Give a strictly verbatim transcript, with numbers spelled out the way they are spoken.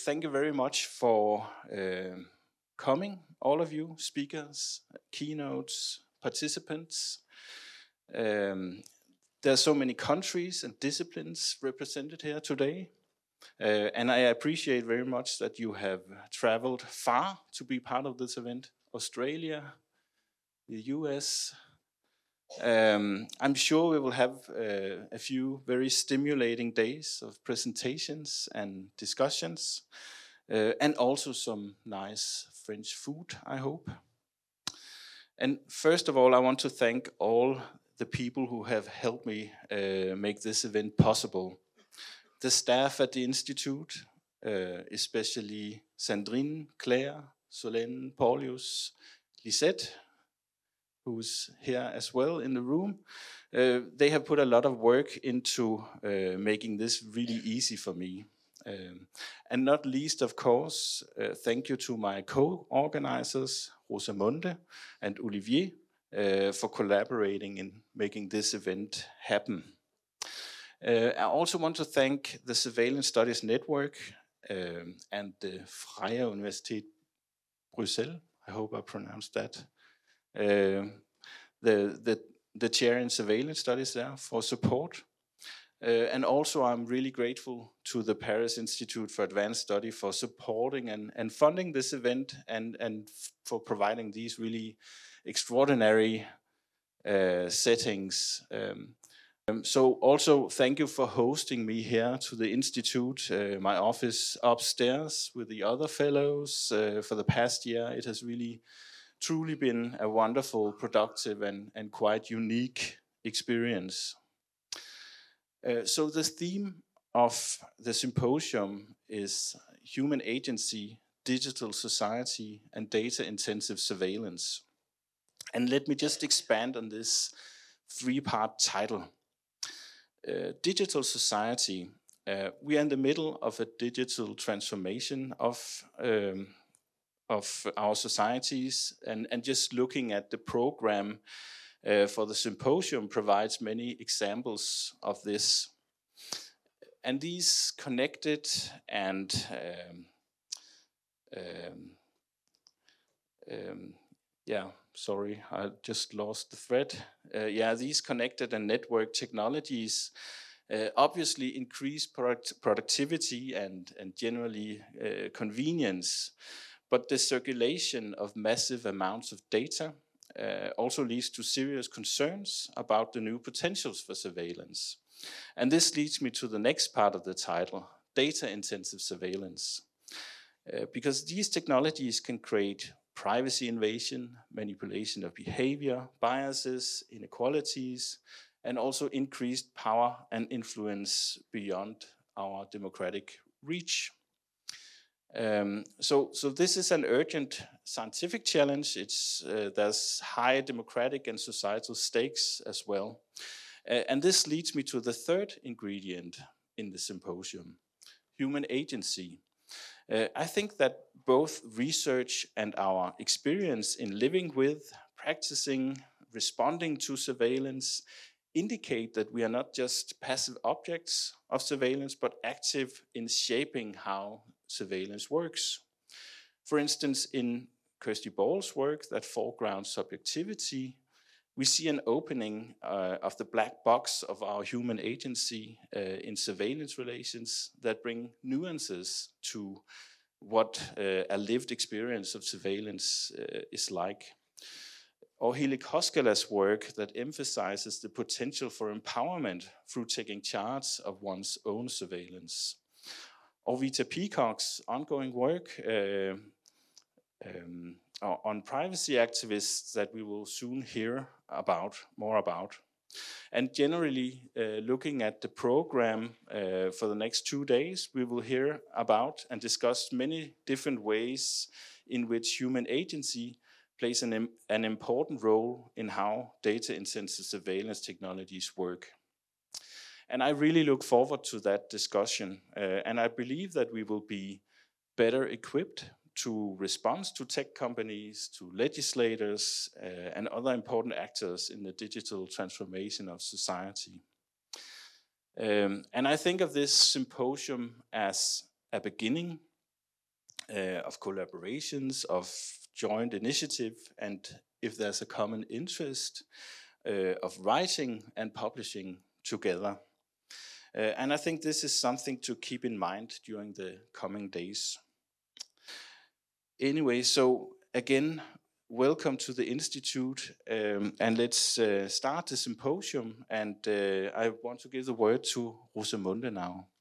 thank you very much for uh, coming, all of you, speakers, keynotes, participants. Um, there are so many countries and disciplines represented here today. Uh, and I appreciate very much that you have traveled far to be part of this event. Australia, the U S. Um, I'm sure we will have uh, a few very stimulating days of presentations and discussions, uh, and also some nice French food, I hope. And first of all, I want to thank all the people who have helped me uh, make this event possible. The staff at the Institute, uh, especially Sandrine, Claire, Solène, Paulius, Lisette, who's here as well in the room. Uh, they have put a lot of work into uh, making this really easy for me. Um, and not least, of course, uh, thank you to my co-organizers, Rosamunde and Olivier, uh, for collaborating in making this event happen. Uh, I also want to thank the Surveillance Studies Network um, and the Freie Universität Bruxelles. I hope I pronounced that. Uh, the, the, the chair in surveillance studies there for support. Uh, and also I'm really grateful to the Paris Institute for Advanced Study for supporting and, and funding this event and, and for providing these really extraordinary uh, settings. Um, um, so also thank you for hosting me here to the Institute, uh, my office upstairs with the other fellows uh, for the past year. It has really truly been a wonderful, productive, and, and quite unique experience. Uh, so the theme of the symposium is human agency, digital society, and data-intensive surveillance. And let me just expand on this three-part title. Uh, digital society. Uh, we are in the middle of a digital transformation of um, of our societies, and, and just looking at the program uh, for the symposium provides many examples of this. And these connected and um, um, um, yeah, sorry, I just lost the thread. Uh, yeah, these connected and network technologies uh, obviously increase product productivity and, and generally uh, convenience. But the circulation of massive amounts of data uh, also leads to serious concerns about the new potentials for surveillance. And this leads me to the next part of the title, data-intensive surveillance. Uh, because these technologies can create privacy invasion, manipulation of behavior, biases, inequalities, and also increased power and influence beyond our democratic reach. Um, so, so this is an urgent scientific challenge. It's, uh, there's high democratic and societal stakes as well. Uh, and this leads me to the third ingredient in the symposium, human agency. Uh, I think that both research and our experience in living with, practicing, responding to surveillance indicate that we are not just passive objects of surveillance, but active in shaping how surveillance works. For instance, in Kirsty Ball's work that foregrounds subjectivity, we see an opening uh, of the black box of our human agency uh, in surveillance relations that bring nuances to what uh, a lived experience of surveillance uh, is like. Or Hille Koskela's work that emphasizes the potential for empowerment through taking charge of one's own surveillance. Or Vita Peacock's ongoing work uh, um, on privacy activists that we will soon hear about, more about. And generally, uh, looking at the program uh, for the next two days, we will hear about and discuss many different ways in which human agency plays an, an important role in how data-intensive surveillance technologies work. And I really look forward to that discussion. Uh, and I believe that we will be better equipped to respond to tech companies, to legislators, uh, and other important actors in the digital transformation of society. Um, and I think of this symposium as a beginning, uh, of collaborations, of joint initiative, and if there's a common interest, uh, of writing and publishing together. Uh, and I think this is something to keep in mind during the coming days. Anyway, so again, welcome to the Institute, um, and let's uh, start the symposium. And uh, I want to give the word to Rosamunde now.